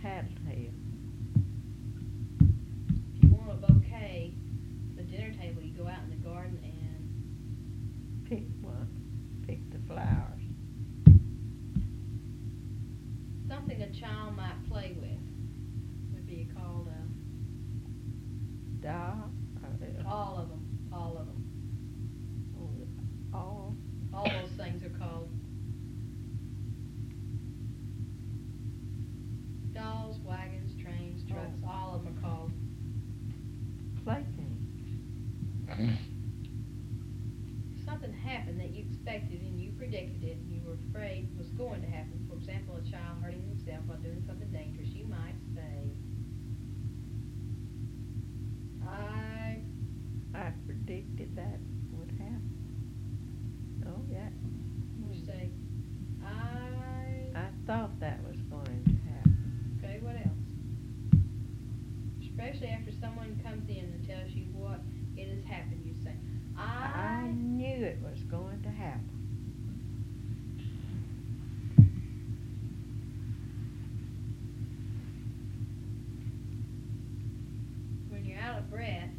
tattletale. If you want a bouquet for the dinner table, you go out in the garden and Pick one. Pick the flowers. something a child might play with would be called Doll. all of them. All of them. All. All those things are called dolls, wagons, trains, trucks. Oh. All of them are called. Playthings. Something happened that you expected and you predicted it and you were afraid was going to happen. For example, a child hurting himself while doing something dangerous. You might say, I predicted that would happen. Oh, yeah. you say, I thought that was going to happen. okay, what else? Especially after someone comes in and tells you what it has happened, you say, I knew it was going to happen. when you're out of breath,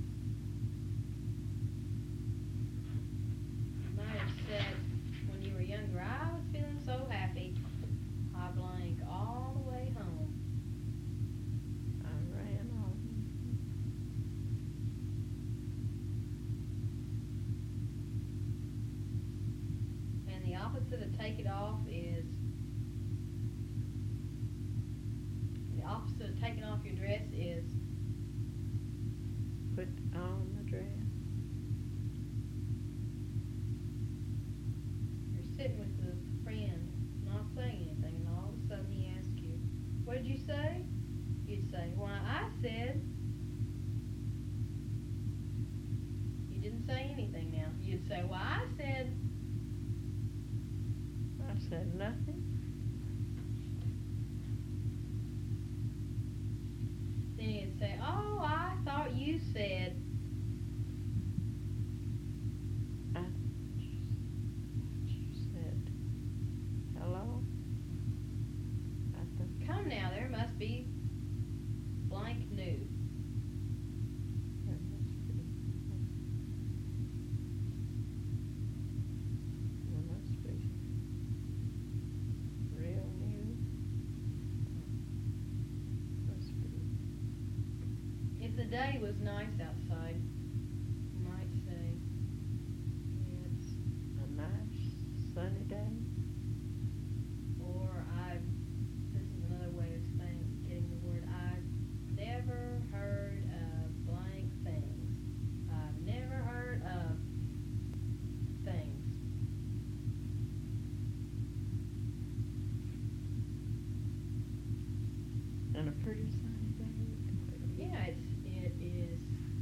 you might have said when you were younger, I was feeling so happy, I blank all the way home. I ran on. And the opposite of take it off is, the opposite of taking off your dress is, Put on the dress. you're sitting with a friend, not saying anything, and all of a sudden he asks you, what did you say? You'd say, why, I said. You didn't say anything now. You'd say, well, I said. I said nothing. Then he'd say, oh, I thought you said. I said hello. I thought, Come now, there must be blank new. there must be. There must be real new. Must be. If the day was nice outside, you might say, it's, A nice sunny day. or this is another way of saying, getting the word, I've never heard of blank things. I've never heard of things. And a pretty sunny day. Yeah, it is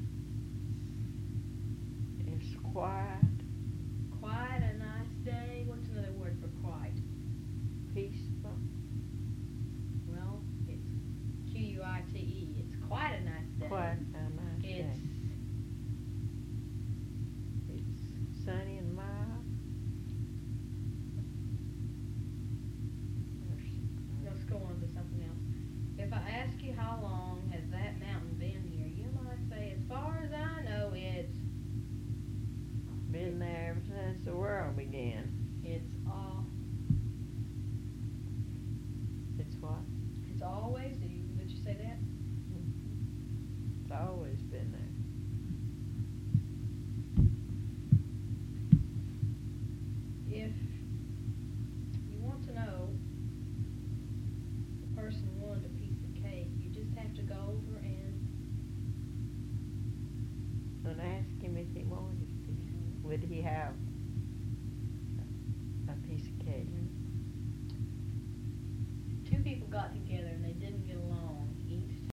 It's quiet, quite a nice day. What's another word for quiet? peaceful. Well, it's Quite. It's quite a nice day. Quite a nice day. It's sunny and mild. Let's go on to something else. If I ask you how long has that mountain been here, you might say, as far as I know, it's Been there ever since the world began. It's what? it's always. Would you say that? It's always been there. If you want to know the person wanted a piece of cake, you just have to go over and Ask him if he wanted it. Would he have a piece of cake? two people got together